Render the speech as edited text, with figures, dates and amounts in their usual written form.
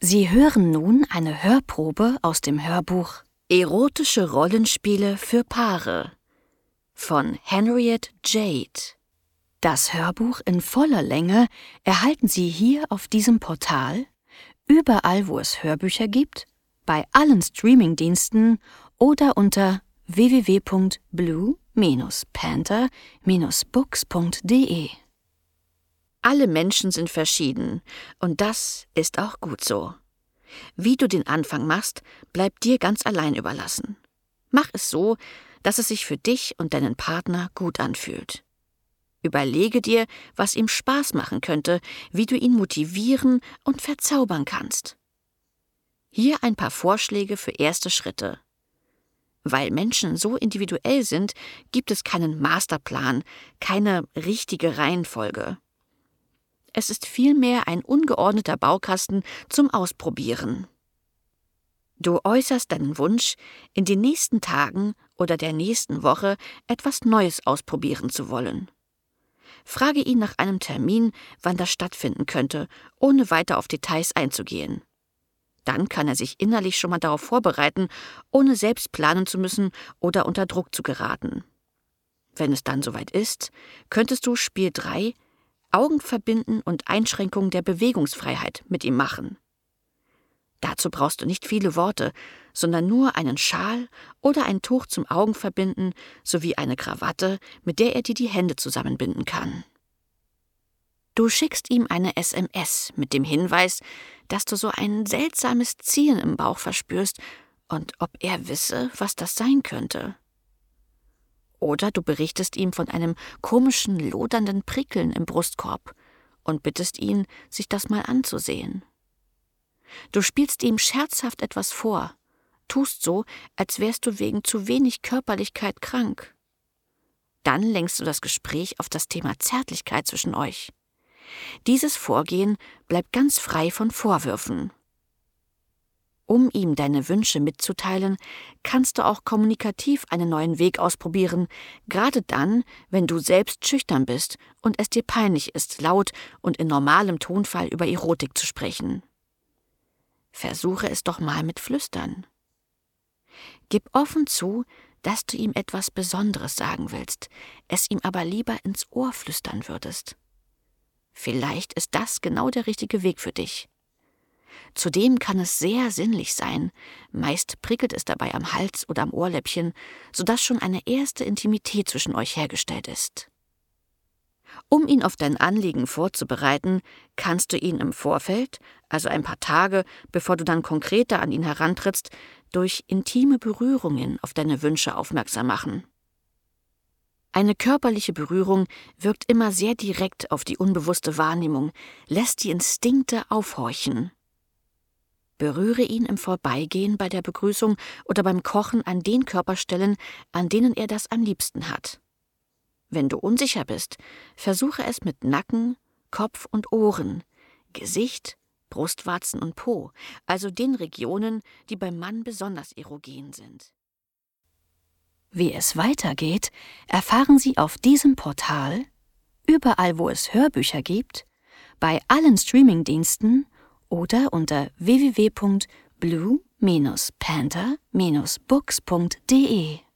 Sie hören nun eine Hörprobe aus dem Hörbuch Erotische Rollenspiele für Paare von Henriette Jade. Das Hörbuch in voller Länge erhalten Sie hier auf diesem Portal, überall wo es Hörbücher gibt, bei allen Streamingdiensten oder unter www.blue-panther-books.de. Alle Menschen sind verschieden und das ist auch gut so. Wie du den Anfang machst, bleibt dir ganz allein überlassen. Mach es so, dass es sich für dich und deinen Partner gut anfühlt. Überlege dir, was ihm Spaß machen könnte, wie du ihn motivieren und verzaubern kannst. Hier ein paar Vorschläge für erste Schritte. Weil Menschen so individuell sind, gibt es keinen Masterplan, keine richtige Reihenfolge. Es ist vielmehr ein ungeordneter Baukasten zum Ausprobieren. Du äußerst deinen Wunsch, in den nächsten Tagen oder der nächsten Woche etwas Neues ausprobieren zu wollen. Frage ihn nach einem Termin, wann das stattfinden könnte, ohne weiter auf Details einzugehen. Dann kann er sich innerlich schon mal darauf vorbereiten, ohne selbst planen zu müssen oder unter Druck zu geraten. Wenn es dann soweit ist, könntest du Spiel 3 Augen verbinden und Einschränkung der Bewegungsfreiheit mit ihm machen. Dazu brauchst du nicht viele Worte, sondern nur einen Schal oder ein Tuch zum Augenverbinden sowie eine Krawatte, mit der er dir die Hände zusammenbinden kann. Du schickst ihm eine SMS mit dem Hinweis, dass du so ein seltsames Ziehen im Bauch verspürst und ob er wisse, was das sein könnte. Oder du berichtest ihm von einem komischen, lodernden Prickeln im Brustkorb und bittest ihn, sich das mal anzusehen. Du spielst ihm scherzhaft etwas vor, tust so, als wärst du wegen zu wenig Körperlichkeit krank. Dann lenkst du das Gespräch auf das Thema Zärtlichkeit zwischen euch. Dieses Vorgehen bleibt ganz frei von Vorwürfen. Um ihm deine Wünsche mitzuteilen, kannst du auch kommunikativ einen neuen Weg ausprobieren, gerade dann, wenn du selbst schüchtern bist und es dir peinlich ist, laut und in normalem Tonfall über Erotik zu sprechen. Versuche es doch mal mit Flüstern. Gib offen zu, dass du ihm etwas Besonderes sagen willst, es ihm aber lieber ins Ohr flüstern würdest. Vielleicht ist das genau der richtige Weg für dich. Zudem kann es sehr sinnlich sein, meist prickelt es dabei am Hals oder am Ohrläppchen, sodass schon eine erste Intimität zwischen euch hergestellt ist. Um ihn auf dein Anliegen vorzubereiten, kannst du ihn im Vorfeld, also ein paar Tage, bevor du dann konkreter an ihn herantrittst, durch intime Berührungen auf deine Wünsche aufmerksam machen. Eine körperliche Berührung wirkt immer sehr direkt auf die unbewusste Wahrnehmung, lässt die Instinkte aufhorchen. Berühre ihn im Vorbeigehen bei der Begrüßung oder beim Kochen an den Körperstellen, an denen er das am liebsten hat. Wenn du unsicher bist, versuche es mit Nacken, Kopf und Ohren, Gesicht, Brustwarzen und Po, also den Regionen, die beim Mann besonders erogen sind. Wie es weitergeht, erfahren Sie auf diesem Portal, überall wo es Hörbücher gibt, bei allen Streamingdiensten oder unter www.blue-panther-books.de.